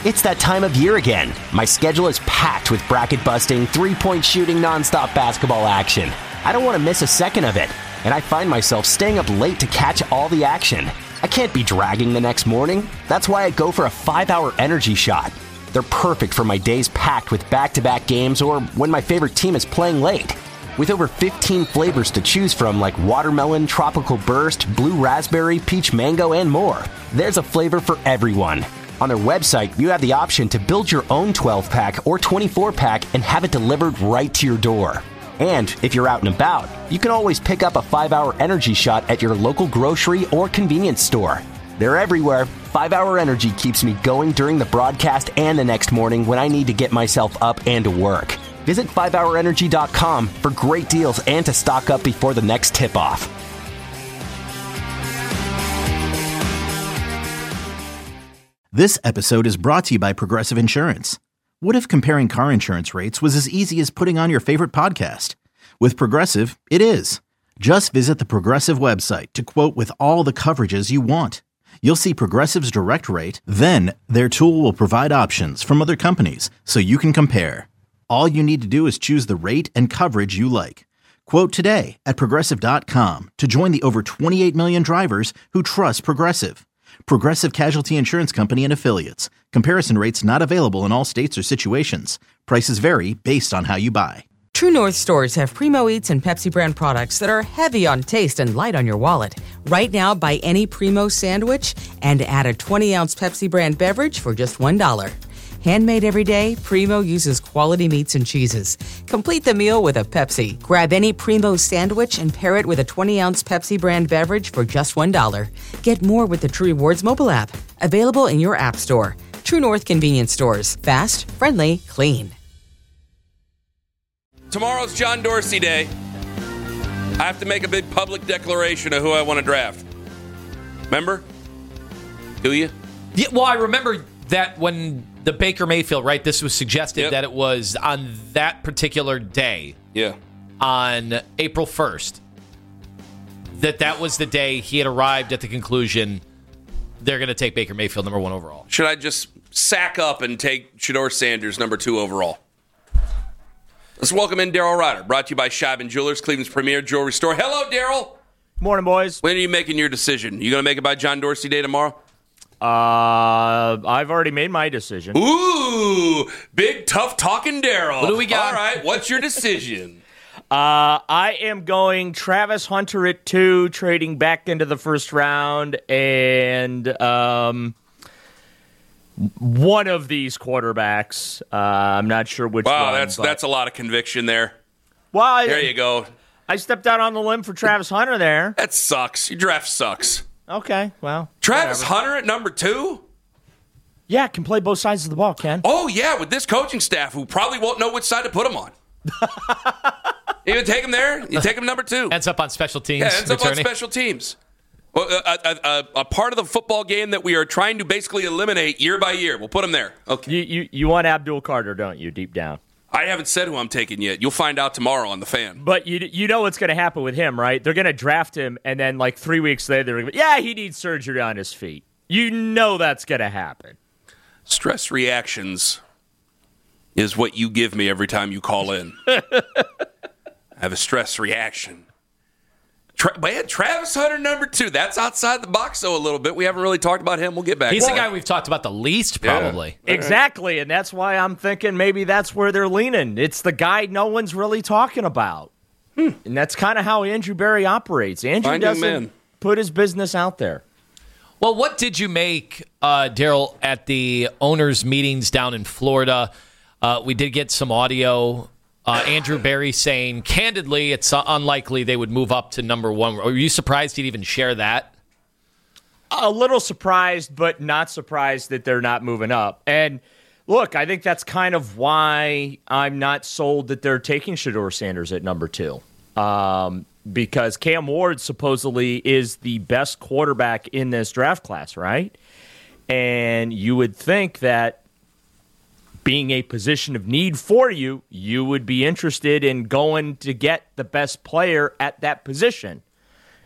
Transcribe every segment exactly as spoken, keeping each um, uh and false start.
It's that time of year again. My schedule is packed with bracket-busting, three-point shooting, nonstop basketball action. I don't want to miss a second of it, and I find myself staying up late to catch all the action. I can't be dragging the next morning. That's why I go for a five-hour energy shot. They're perfect for my days packed with back-to-back games or when my favorite team is playing late. With over fifteen flavors to choose from like watermelon, tropical burst, blue raspberry, peach mango, and more, there's a flavor for everyone. On their website, you have the option to build your own twelve-pack or twenty-four pack and have it delivered right to your door. And if you're out and about, you can always pick up a five-hour energy shot at your local grocery or convenience store. They're everywhere. five-hour Energy keeps me going during the broadcast and the next morning when I need to get myself up and to work. Visit five hour energy dot com for great deals and to stock up before the next tip-off. This episode is brought to you by Progressive Insurance. What if comparing car insurance rates was as easy as putting on your favorite podcast? With Progressive, it is. Just visit the Progressive website to quote with all the coverages you want. You'll see Progressive's direct rate, then their tool will provide options from other companies so you can compare. All you need to do is choose the rate and coverage you like. Quote today at Progressive dot com to join the over twenty-eight million drivers who trust Progressive. Progressive Casualty Insurance Company and Affiliates. Comparison rates not available in all states or situations. Prices vary based on how you buy. True North stores have Primo Eats and Pepsi brand products that are heavy on taste and light on your wallet. Right now, buy any Primo sandwich and add a twenty ounce Pepsi brand beverage for just one dollar. Handmade every day, Primo uses quality meats and cheeses. Complete the meal with a Pepsi. Grab any Primo sandwich and pair it with a twenty ounce Pepsi brand beverage for just one dollar. Get more with the True Rewards mobile app. Available in your app store. True North convenience stores. Fast, friendly, clean. Tomorrow's John Dorsey Day. I have to make a big public declaration of who I want to draft. Remember? Do you? Yeah, well, I remember that when the Baker Mayfield, right, this was suggested yep. that it was on that particular day. Yeah. On April first. That that was the day he had arrived at the conclusion they're going to take Baker Mayfield number one overall. Should I just sack up and take Shedeur Sanders number two overall? Let's welcome in Daryl Ryder, brought to you by Scheibin Jewelers, Cleveland's premier jewelry store. Hello, Daryl. Morning, boys. When are you making your decision? You going to make it by John Dorsey Day tomorrow? Uh, I've already made my decision. Ooh, big, tough talking Daryl. What do we got? All right, what's your decision? uh, I am going Travis Hunter at two, trading back into the first round, and um, one of these quarterbacks. Uh, I'm not sure which wow, one. Wow, that's but... that's a lot of conviction there. Well, I, there you go. I stepped out on the limb for Travis Hunter there. That sucks. Your draft sucks. Okay, well. Travis whatever. Hunter at number two? Yeah, can play both sides of the ball, Ken. Oh, yeah, with this coaching staff who probably won't know which side to put him on. You would take him there? You take him number two. Ends up on special teams. Yeah, ends returning. up on special teams. Well, a, a, a, a part of the football game that we are trying to basically eliminate year by year. We'll put him there. Okay. You, you, you want Abdul Carter, don't you, deep down? I haven't said who I'm taking yet. You'll find out tomorrow on The Fan. But you you know what's going to happen with him, right? They're going to draft him, and then like three weeks later, they're going to yeah, he needs surgery on his feet. You know that's going to happen. Stress reactions is what you give me every time you call in. I have a stress reaction. Tra- man, Travis Hunter, number two. That's outside the box, though, a little bit. We haven't really talked about him. We'll get back He's to the that. guy we've talked about the least, probably. Yeah. Exactly, and that's why I'm thinking maybe that's where they're leaning. It's the guy no one's really talking about. Hmm. And that's kind of how Andrew Berry operates. Andrew Fine doesn't man. put his business out there. Well, what did you make, uh, Daryl, at the owners' meetings down in Florida? Uh, we did get some audio. Uh, Andrew Berry saying, candidly, it's uh, unlikely they would move up to number one. Were you surprised he'd even share that? A little surprised, but not surprised that they're not moving up. And look, I think that's kind of why I'm not sold that they're taking Shedeur Sanders at number two. Um, because Cam Ward supposedly is the best quarterback in this draft class, right? And you would think that being a position of need for you, you would be interested in going to get the best player at that position.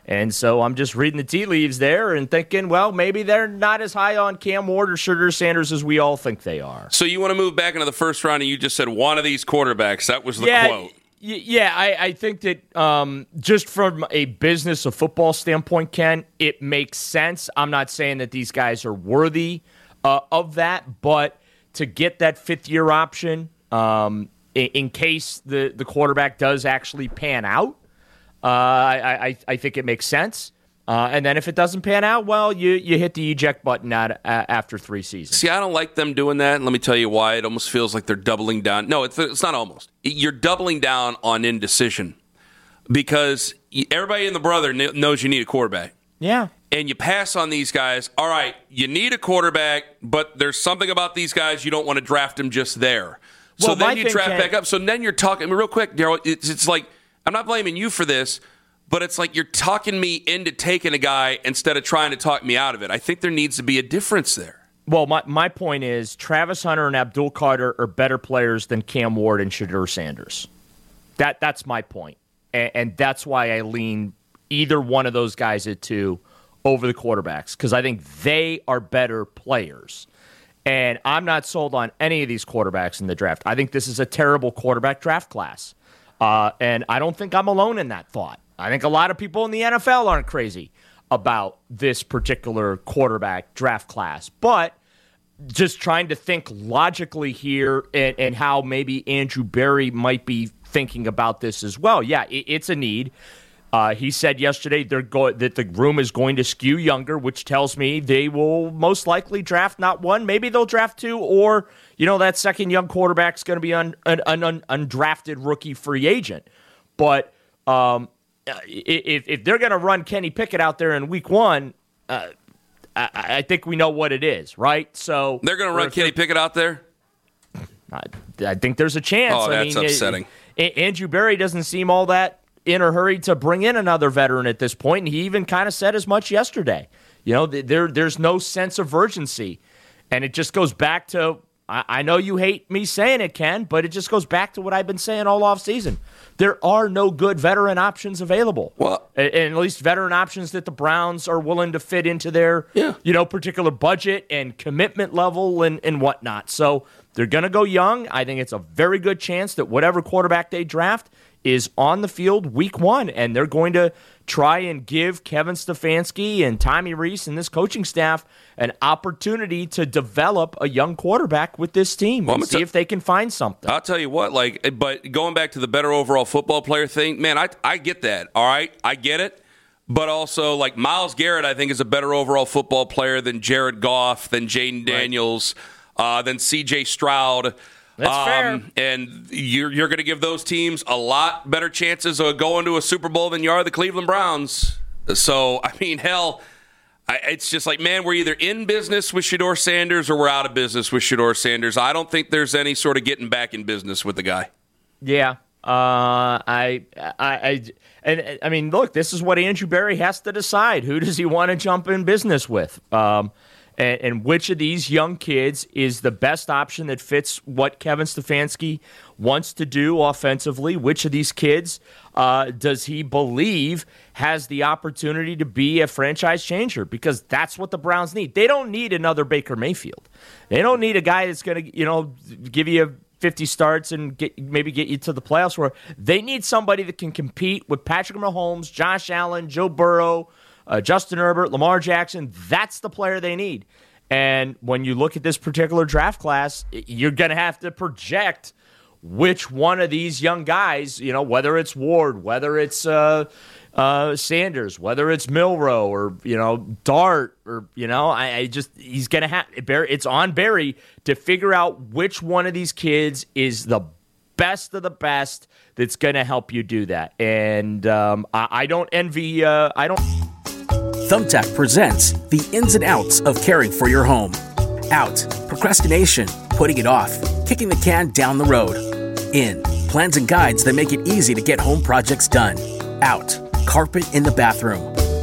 And so I'm just reading the tea leaves there and thinking, well, maybe they're not as high on Cam Ward or Shedeur Sanders as we all think they are. So you want to move back into the first round, and you just said one of these quarterbacks. That was the yeah, quote. Y- yeah, I, I think that um, just from a business of football standpoint, Ken, it makes sense. I'm not saying that these guys are worthy uh, of that, but to get that fifth-year option um, in, in case the, the quarterback does actually pan out, Uh, I, I I think it makes sense. Uh, and then if it doesn't pan out, well, you, you hit the eject button out, uh, after three seasons. See, I don't like them doing that, and let me tell you why. It almost feels like they're doubling down. No, it's, it's not almost. You're doubling down on indecision because everybody and the brother knows you need a quarterback. Yeah. And you pass on these guys. All right, you need a quarterback, but there's something about these guys you don't want to draft them just there. So well, then you draft Ken, back up. So then you're talking, I mean, real quick, Daryl, it's, it's like, I'm not blaming you for this, but it's like you're talking me into taking a guy instead of trying to talk me out of it. I think there needs to be a difference there. Well, my, my point is Travis Hunter and Abdul Carter are better players than Cam Ward and Shedeur Sanders. That That's my point. And, and that's why I lean either one of those guys at two over the quarterbacks, because I think they are better players. And I'm not sold on any of these quarterbacks in the draft. I think this is a terrible quarterback draft class. Uh, and I don't think I'm alone in that thought. I think a lot of people in the N F L aren't crazy about this particular quarterback draft class. But just trying to think logically here and, and how maybe Andrew Berry might be thinking about this as well. Yeah, it, it's a need. Uh, he said yesterday they're go- that the room is going to skew younger, which tells me they will most likely draft not one, maybe they'll draft two, or, you know, that second young quarterback is going to be un- an, an un- undrafted rookie free agent. But um, if, if they're going to run Kenny Pickett out there in week one, uh, I, I think we know what it is, right? So they're going to run Kenny Pickett out there? I, I think there's a chance. Oh, I that's mean, upsetting. It, Andrew Berry doesn't seem all that in a hurry to bring in another veteran at this point, and he even kind of said as much yesterday. You know, there there's no sense of urgency, and it just goes back to, I, I know you hate me saying it, Ken, but it just goes back to what I've been saying all offseason. There are no good veteran options available. Well, and, and at least veteran options that the Browns are willing to fit into their yeah. you know, particular budget and commitment level and, and whatnot. So they're going to go young. I think it's a very good chance that whatever quarterback they draft is on the field week one, and they're going to try and give Kevin Stefanski and Tommy Rees and this coaching staff an opportunity to develop a young quarterback with this team well, and see t- if they can find something. I'll tell you what, like, but going back to the better overall football player thing, man, I I get that, all right? I get it. But also, like, Myles Garrett, I think, is a better overall football player than Jared Goff, than Jaden Daniels, right. uh, than C J Stroud. That's um, fair. And you're, you're going to give those teams a lot better chances of going to a Super Bowl than you are the Cleveland Browns. So, I mean, hell, I, it's just like, man, we're either in business with Shedeur Sanders or we're out of business with Shedeur Sanders. I don't think there's any sort of getting back in business with the guy. Yeah. Uh, I, I, I, and I mean, look, this is what Andrew Berry has to decide. Who does he want to jump in business with? Um, and, and which of these young kids is the best option that fits what Kevin Stefanski wants to do offensively? Which of these kids uh, does he believe has the opportunity to be a franchise changer? Because that's what the Browns need. They don't need another Baker Mayfield. They don't need a guy that's going to, you know, give you a fifty starts and get, maybe get you to the playoffs. Where they need somebody that can compete with Patrick Mahomes, Josh Allen, Joe Burrow, uh, Justin Herbert, Lamar Jackson. That's the player they need. And when you look at this particular draft class, you're going to have to project which one of these young guys, you know, whether it's Ward, whether it's uh, uh, Sanders, whether it's Milroe or, you know, Dart or, you know, I, I just, he's going to have, it's on Berry to figure out which one of these kids is the best of the best that's going to help you do that. And um, I, I don't envy, uh, I don't. Thumbtack presents the ins and outs of caring for your home. Out, procrastination, putting it off, kicking the can down the road. In, plans and guides that make it easy to get home projects done. Out, carpet in the bathroom.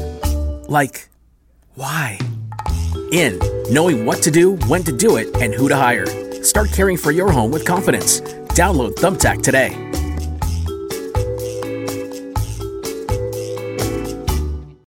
Like, why? In, knowing what to do, when to do it, and who to hire. Start caring for your home with confidence. Download Thumbtack today.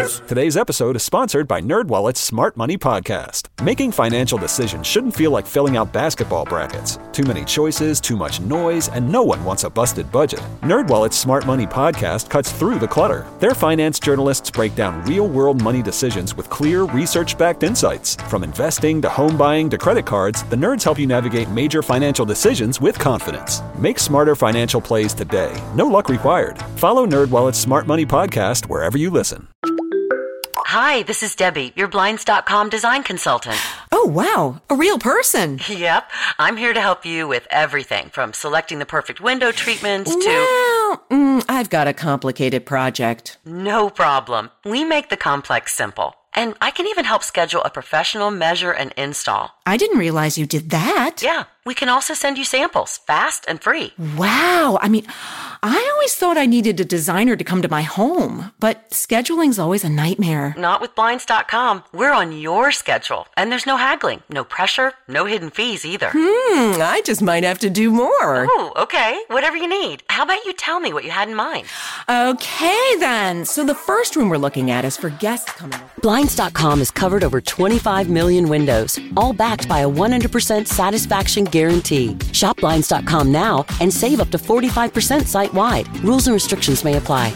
Cheers. Today's episode is sponsored by NerdWallet's Smart Money Podcast. Making financial decisions shouldn't feel like filling out basketball brackets. Too many choices, too much noise, and no one wants a busted budget. NerdWallet's Smart Money Podcast cuts through the clutter. Their finance journalists break down real-world money decisions with clear, research-backed insights. From investing to home buying to credit cards, the nerds help you navigate major financial decisions with confidence. Make smarter financial plays today. No luck required. Follow NerdWallet's Smart Money Podcast wherever you listen. Hi, this is Debbie, your Blinds dot com design consultant. Oh, wow. A real person. Yep. I'm here to help you with everything from selecting the perfect window treatments to... Well, mm, I've got a complicated project. No problem. We make the complex simple. And I can even help schedule a professional measure and install. I didn't realize you did that. Yeah. We can also send you samples, fast and free. Wow. I mean, I always thought I needed a designer to come to my home, but scheduling's always a nightmare. Not with Blinds dot com. We're on your schedule, and there's no haggling, no pressure, no hidden fees either. Hmm, I just might have to do more. Oh, okay. Whatever you need. How about you tell me what you had in mind? Okay, then. So the first room we're looking at is for guests coming over. Blinds dot com has covered over twenty-five million windows, all backed by a one hundred percent satisfaction guarantee. Shop Blinds dot com now and save up to forty-five percent site-wide. Rules and restrictions may apply.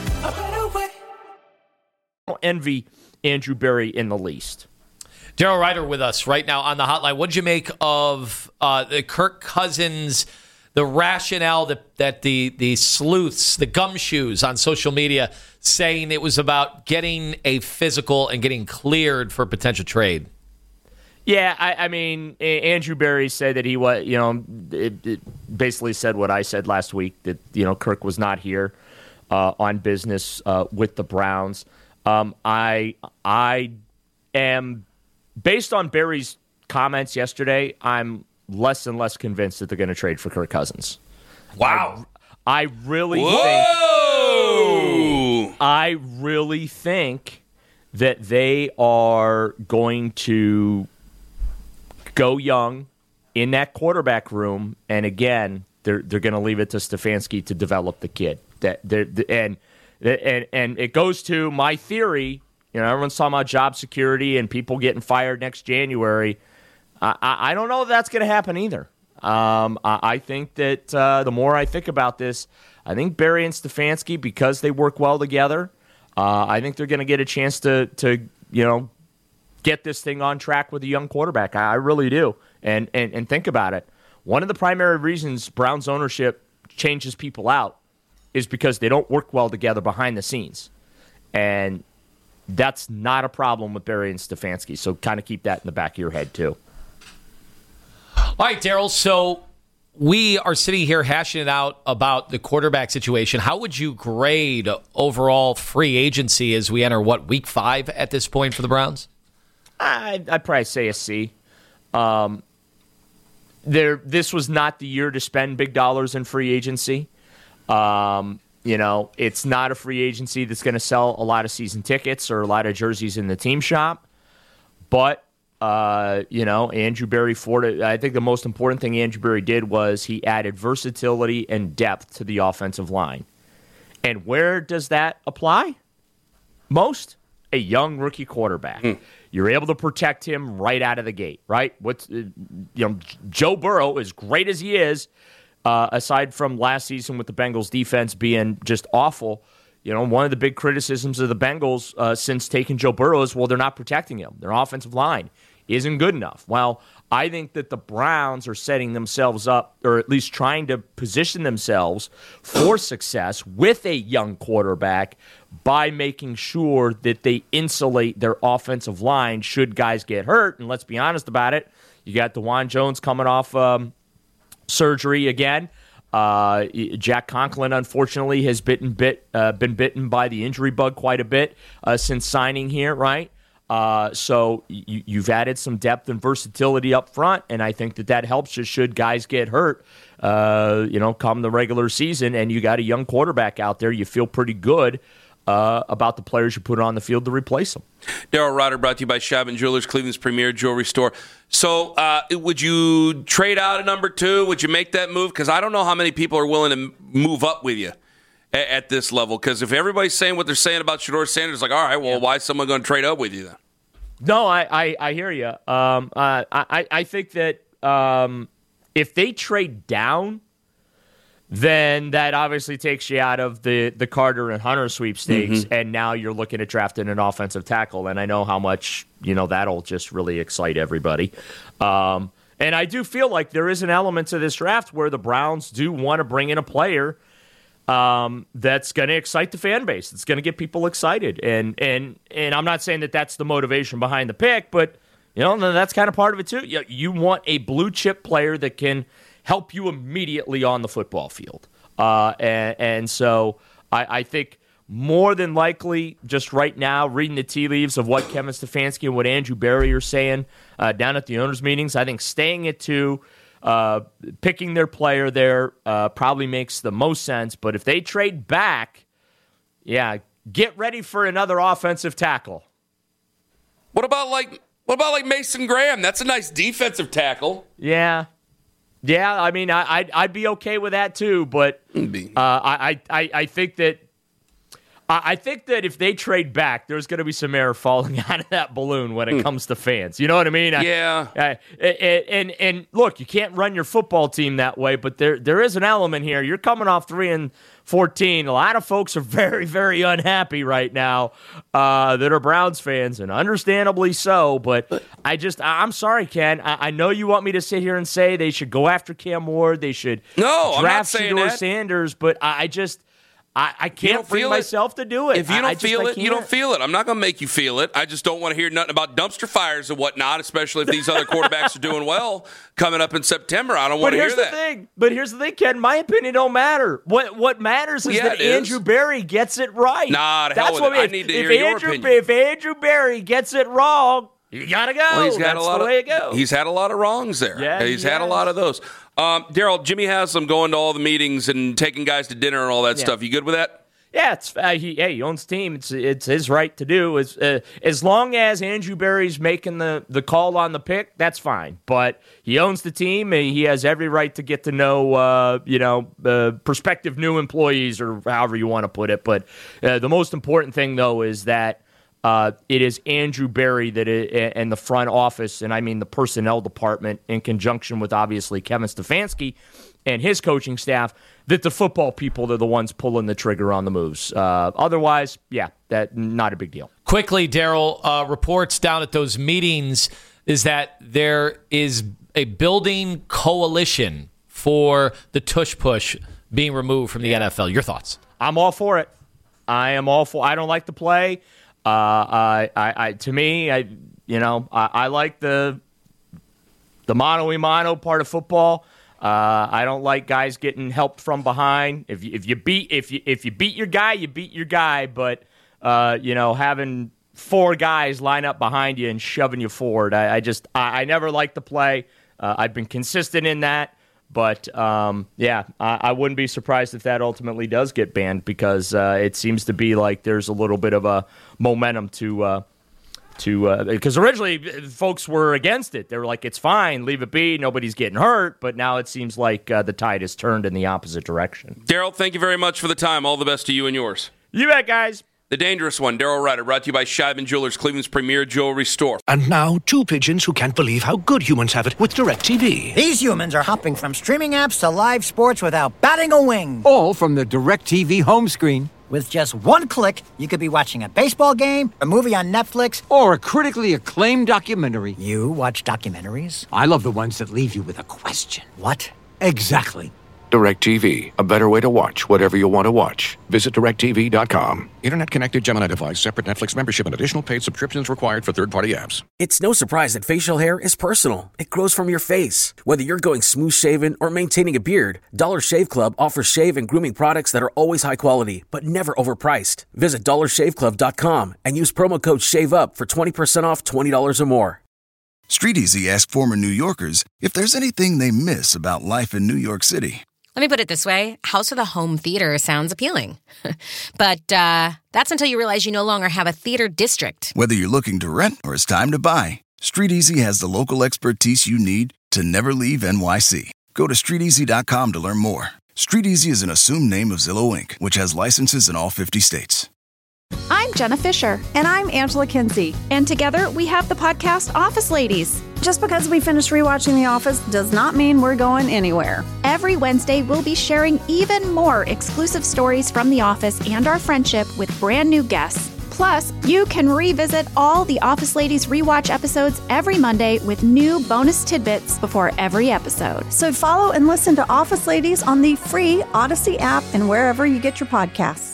I don't envy Andrew Berry in the least. Daryl Ryder with us right now on the hotline. What did you make of uh, the Kirk Cousins, the rationale that, that the, the sleuths, the gumshoes on social media saying it was about getting a physical and getting cleared for potential trade? Yeah, I, I mean, Andrew Berry said that he was, you know, it, it basically said what I said last week, that, you know, Kirk was not here uh, on business uh, with the Browns. Um, I I am, based on Berry's comments yesterday, I'm less and less convinced that they're going to trade for Kirk Cousins. Wow. I, I really Whoa! think I really think that they are going to go young in that quarterback room, and again, they're they're going to leave it to Stefanski to develop the kid. That they're, and and and it goes to my theory. You know, everyone's talking about job security and people getting fired next January. I, I, I don't know if that's going to happen either. Um, I, I think that uh, the more I think about this, I think Berry and Stefanski, because they work well together, uh, I think they're going to get a chance to to you know. get this thing on track with a young quarterback. I really do. And, and and think about it. One of the primary reasons Browns ownership changes people out is because they don't work well together behind the scenes. And that's not a problem with Berry and Stefanski. So kind of keep that in the back of your head, too. All right, Daryl. So we are sitting here hashing it out about the quarterback situation. How would you grade overall free agency as we enter, what, week five at this point for the Browns? I'd, I'd probably say a C. Um, there, this was not the year to spend big dollars in free agency. Um, you know, it's not a free agency that's going to sell a lot of season tickets or a lot of jerseys in the team shop. But, uh, you know, Andrew Berry, Ford, I think the most important thing Andrew Berry did was he added versatility and depth to the offensive line. And where does that apply? Most? A young rookie quarterback. Mm. You're able to protect him right out of the gate, right? What's you know, Joe Burrow, as great as he is, uh, aside from last season with the Bengals defense being just awful, you know, one of the big criticisms of the Bengals uh, since taking Joe Burrow is, well, they're not protecting him. Their offensive line isn't good enough. Well, I think that the Browns are setting themselves up, or at least trying to position themselves for success with a young quarterback by making sure that they insulate their offensive line should guys get hurt. And let's be honest about it. You got DeJuan Jones coming off um, surgery again. Uh, Jack Conklin, unfortunately, has bitten bit uh, been bitten by the injury bug quite a bit uh, since signing here, right? Uh, so you, you've added some depth and versatility up front, and I think that that helps you should guys get hurt, uh, you know, come the regular season, and you got a young quarterback out there. You feel pretty good uh, about the players you put on the field to replace them. Daryl Ryder, brought to you by Shabin Jewelers, Cleveland's premier jewelry store. So uh, would you trade out a number two? Would you make that move? Because I don't know how many people are willing to move up with you at, at this level. Because if everybody's saying what they're saying about Shedeur Sanders, like, all right, well, yeah. why is someone going to trade up with you then? No, I, I, I hear you. Um, uh, I, I think that um, if they trade down, then that obviously takes you out of the, the Carter and Hunter sweepstakes, mm-hmm. and now you're looking at drafting an offensive tackle. And I know how much, you know, that'll just really excite everybody. Um, and I do feel like there is an element to this draft where the Browns do want to bring in a player um, that's going to excite the fan base. It's going to get people excited. And, and, and I'm not saying that that's the motivation behind the pick, but, you know, that's kind of part of it too. You, you want a blue chip player that can help you immediately on the football field. Uh, and, and so I, I think more than likely, just right now, reading the tea leaves of what Kevin Stefanski and what Andrew Berry are saying uh, down at the owners' meetings, I think staying at two, uh, picking their player there uh, probably makes the most sense. But if they trade back, yeah, get ready for another offensive tackle. What about like what about like Mason Graham? That's a nice defensive tackle. Yeah. Yeah, I mean, I, I'd, I'd be okay with that too, but uh, I, I, I think that I think that if they trade back, there's going to be some air falling out of that balloon when it comes to fans. You know what I mean? Yeah. I, I, and and look, you can't run your football team that way, but there there is an element here. You're coming off three and fourteen. A lot of folks are very, very unhappy right now uh, that are Browns fans, and understandably so. But I just, I'm sorry, Ken. I, I know you want me to sit here and say they should go after Cam Ward, they should no, draft Shedeur Sanders, but I, I just. I, I can't bring myself to do it. If you don't I, I feel just, it, you don't feel it. I'm not going to make you feel it. I just don't want to hear nothing about dumpster fires and whatnot, especially if these other quarterbacks are doing well coming up in September. I don't want to hear that. But here's the thing. But here's the thing, Ken. My opinion don't matter. What what matters is yeah, that Andrew is. Berry gets it right. Nah, to That's hell with what it. I means. need to if hear Andrew, your opinion. If Andrew Berry gets it wrong, you got to go. Well, he's got That's a lot the of, way it goes. He's had a lot of wrongs there. Yeah, he's he had has. a lot of those. Um, Daryl, Jimmy Haslam going to all the meetings and taking guys to dinner and all that Yeah. stuff. You good with that? Yeah, it's uh, he. Hey, he owns the team. It's it's his right to do. As uh, as long as Andrew Berry's making the, the call on the pick, that's fine. But he owns the team, and he has every right to get to know, uh, you know, uh, prospective new employees or however you want to put it. But uh, the most important thing, though, is that uh, it is Andrew Berry that it, and the front office, and I mean the personnel department, in conjunction with obviously Kevin Stefanski and his coaching staff, that the football people are the ones pulling the trigger on the moves. Uh, otherwise, yeah, that not a big deal. Quickly, Daryl, uh, reports down at those meetings is that there is a building coalition for the tush push being removed from the yeah. N F L. Your thoughts? I'm all for it. I am all for. I don't like the play. Uh, I, I, I, to me, I, you know, I, I like the the mano a mano part of football. Uh, I don't like guys getting helped from behind. If you, if you beat if you if you beat your guy, you beat your guy. But uh, you know, having four guys line up behind you and shoving you forward, I, I just I, I never liked the play. Uh, I've been consistent in that, but um, yeah, I, I wouldn't be surprised if that ultimately does get banned because uh, it seems to be like there's a little bit of a momentum to. Uh, To because uh, originally folks were against it. They were like, "It's fine, leave it be. Nobody's getting hurt." But now it seems like uh, the tide has turned in the opposite direction. Daryl, thank you very much for the time. All the best to you and yours. You bet, guys. The Dangerous One, Daryl Ryder, brought to you by Scheibman Jewelers, Cleveland's premier jewelry store. And now, two pigeons who can't believe how good humans have it with DirecTV. These humans are hopping from streaming apps to live sports without batting a wing. All from the DirecTV home screen. With just one click, you could be watching a baseball game, a movie on Netflix, or a critically acclaimed documentary. You watch documentaries? I love the ones that leave you with a question. What? Exactly. DirecTV, a better way to watch whatever you want to watch. Visit direct T V dot com. Internet-connected Gemini device, separate Netflix membership, and additional paid subscriptions required for third-party apps. It's no surprise that facial hair is personal. It grows from your face. Whether you're going smooth-shaven or maintaining a beard, Dollar Shave Club offers shave and grooming products that are always high quality, but never overpriced. Visit dollar shave club dot com and use promo code SHAVEUP for twenty percent off twenty dollars or more. StreetEasy asked former New Yorkers if there's anything they miss about life in New York City. Let me put it this way. House of the Home Theater sounds appealing. But uh, that's until you realize you no longer have a theater district. Whether you're looking to rent or it's time to buy, StreetEasy has the local expertise you need to never leave N Y C. Go to street easy dot com to learn more. StreetEasy is an assumed name of Zillow Incorporated, which has licenses in all fifty states. I'm Jenna Fisher. And I'm Angela Kinsey. And together we have the podcast Office Ladies. Just because we finished rewatching The Office does not mean we're going anywhere. Every Wednesday, we'll be sharing even more exclusive stories from The Office and our friendship with brand new guests. Plus, you can revisit all the Office Ladies rewatch episodes every Monday with new bonus tidbits before every episode. So follow and listen to Office Ladies on the free Odyssey app and wherever you get your podcasts.